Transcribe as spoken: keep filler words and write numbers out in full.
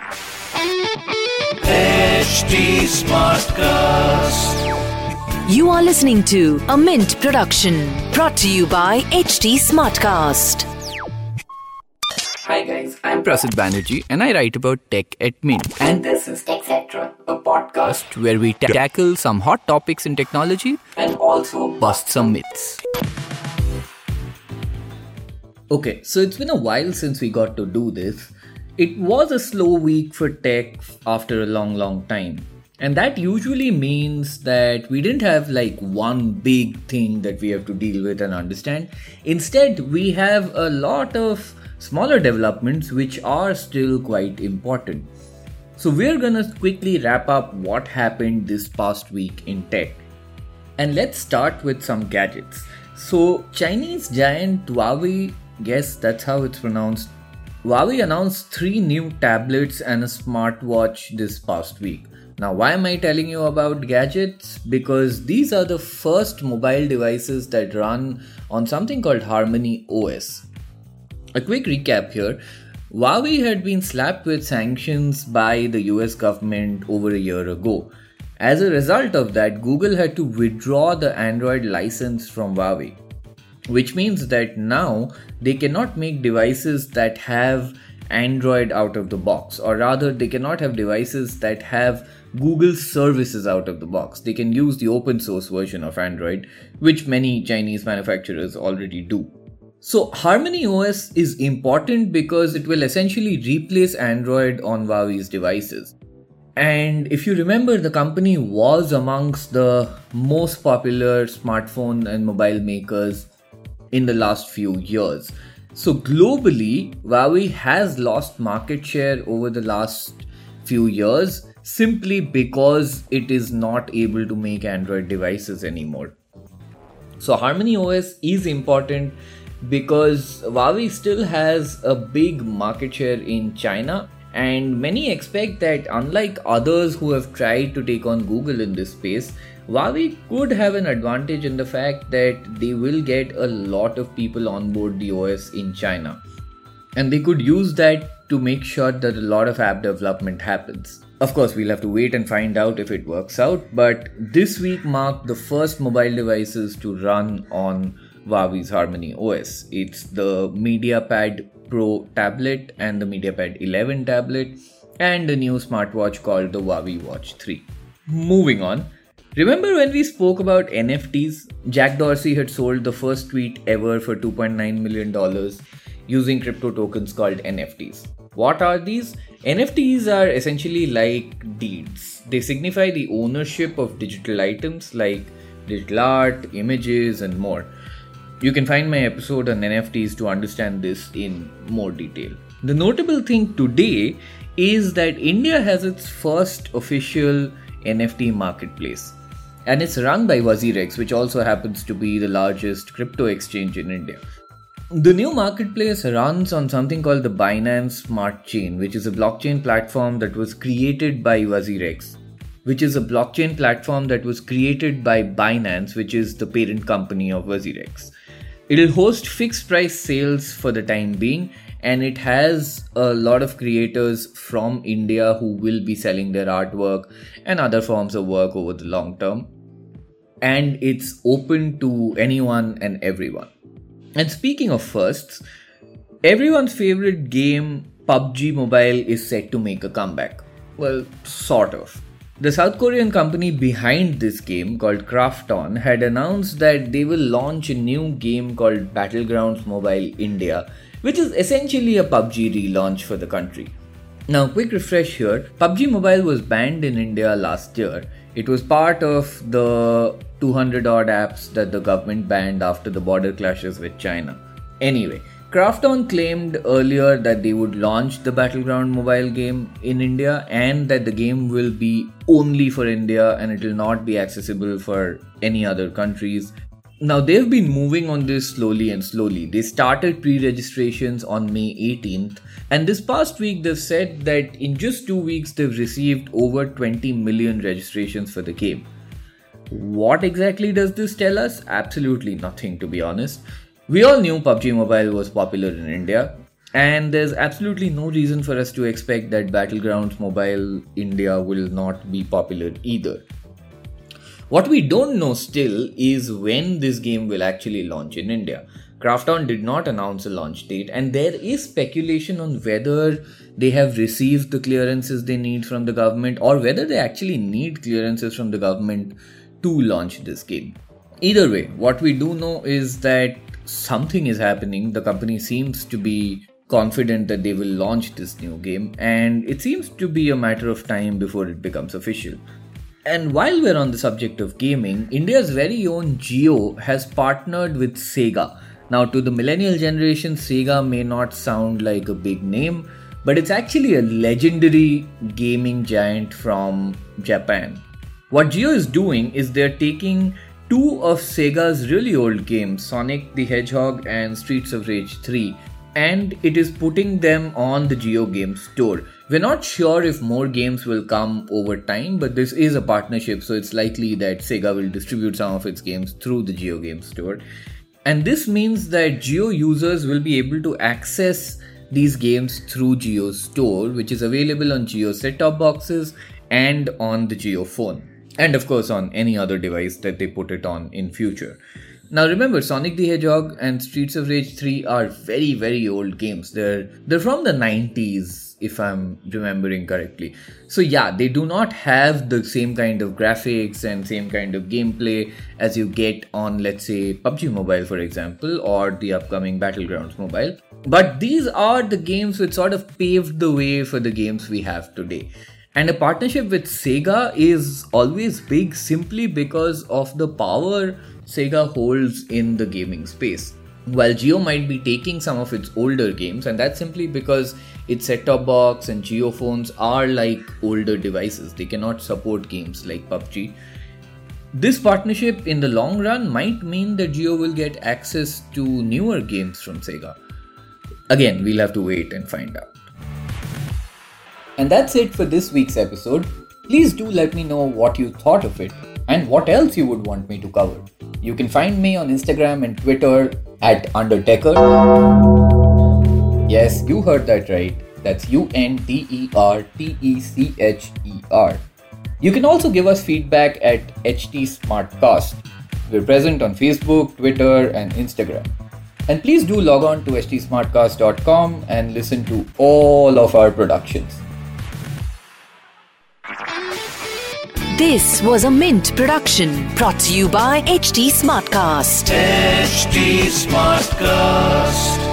H T Smartcast. You are listening to a Mint production brought to you by H T Smartcast. Hi guys, I'm Prasid Banerjee and I write about tech at Mint. And this is TechCetera, a podcast Where we ta- tackle some hot topics in technology and also bust some myths. Okay, so it's been a while since we got to do this. It was a slow week for tech after a long, long time. And that usually means that we didn't have like one big thing that we have to deal with and understand. Instead, we have a lot of smaller developments which are still quite important. So we're gonna quickly wrap up what happened this past week in tech. And let's start with some gadgets. So Chinese giant Huawei, yes, that's how it's pronounced. Huawei announced three new tablets and a smartwatch this past week. Now, why am I telling you about gadgets? Because these are the first mobile devices that run on something called Harmony O S. A quick recap here. Huawei had been slapped with sanctions by the U S government over a year ago. As a result of that, Google had to withdraw the Android license from Huawei, which means that now they cannot make devices that have Android out of the box, or rather they cannot have devices that have Google services out of the box. They can use the open source version of Android, which many Chinese manufacturers already do. So Harmony O S is important because it will essentially replace Android on Huawei's devices. And if you remember, the company was amongst the most popular smartphone and mobile makers in the last few years. So globally, Huawei has lost market share over the last few years simply because it is not able to make Android devices anymore. So Harmony O S is important because Huawei still has a big market share in China, and many expect that unlike others who have tried to take on Google in this space, Huawei could have an advantage in the fact that they will get a lot of people on board the O S in China. And they could use that to make sure that a lot of app development happens. Of course, we'll have to wait and find out if it works out, but this week marked the first mobile devices to run on Huawei's Harmony O S. It's the MediaPad Pro tablet and the MediaPad eleven tablet and a new smartwatch called the Huawei Watch three. Moving on. Remember when we spoke about N F Ts? Jack Dorsey had sold the first tweet ever for two point nine million dollars using crypto tokens called N F Ts. What are these? N F Ts are essentially like deeds. They signify the ownership of digital items like digital art, images, and more. You can find my episode on N F Ts to understand this in more detail. The notable thing today is that India has its first official N F T marketplace. And it's run by WazirX, which also happens to be the largest crypto exchange in India. The new marketplace runs on something called the Binance Smart Chain, which is a blockchain platform that was created by WazirX, which is a blockchain platform that was created by Binance, which is the parent company of WazirX. It'll host fixed price sales for the time being, and it has a lot of creators from India who will be selling their artwork and other forms of work over the long term. And it's open to anyone and everyone. And speaking of firsts, everyone's favorite game, P U B G Mobile, is set to make a comeback. Well, sort of. The South Korean company behind this game, called Krafton, had announced that they will launch a new game called Battlegrounds Mobile India, which is essentially a P U B G relaunch for the country. Now, quick refresh here. P U B G Mobile was banned in India last year. It was part of the two hundred odd apps that the government banned after the border clashes with China. Anyway, Krafton claimed earlier that they would launch the Battleground mobile game in India and that the game will be only for India and it will not be accessible for any other countries. Now, they've been moving on this slowly and slowly. They started pre-registrations on May eighteenth, and this past week they've said that in just two weeks they've received over twenty million registrations for the game. What exactly does this tell us? Absolutely nothing, to be honest. We all knew P U B G Mobile was popular in India, And there's absolutely no reason for us to expect that Battlegrounds Mobile India will not be popular either. What we don't know still is when this game will actually launch in India. Krafton did not announce a launch date, and there is speculation on whether they have received the clearances they need from the government or whether they actually need clearances from the government to launch this game. Either way, what we do know is that something is happening. The company seems to be confident that they will launch this new game, and it seems to be a matter of time before it becomes official. And while we're on the subject of gaming, India's very own Jio has partnered with Sega. Now, to the millennial generation, Sega may not sound like a big name, but it's actually a legendary gaming giant from Japan. What Jio is doing is they're taking two of Sega's really old games, Sonic the Hedgehog and Streets of Rage three, and it is putting them on the Jio Game Store. We're not sure if more games will come over time, but this is a partnership, so it's likely that Sega will distribute some of its games through the Jio Game Store. And this means that Jio users will be able to access these games through Jio's store, which is available on Jio set-top boxes and on the Jio phone. And of course on any other device that they put it on in future. Now remember, Sonic the Hedgehog and Streets of Rage three are very very old games. They're they're from the nineties, if I'm remembering correctly. So yeah, they do not have the same kind of graphics and same kind of gameplay as you get on, let's say, P U B G Mobile, for example, or the upcoming Battlegrounds Mobile. But these are the games which sort of paved the way for the games we have today. And a partnership with Sega is always big simply because of the power Sega holds in the gaming space. While Jio might be taking some of its older games, and that's simply because its set-top box and Jio phones are like older devices. They cannot support games like P U B G. This partnership in the long run might mean that Jio will get access to newer games from Sega. Again, we'll have to wait and find out. And that's it for this week's episode. Please do let me know what you thought of it and what else you would want me to cover. You can find me on Instagram and Twitter at Undertecher. Yes, you heard that right. That's U N D E R T E C H E R. You can also give us feedback at H T Smartcast. We're present on Facebook, Twitter, and Instagram. And please do log on to h t smartcast dot com and listen to all of our productions. This was a Mint production brought to you by H T Smartcast. H T Smartcast.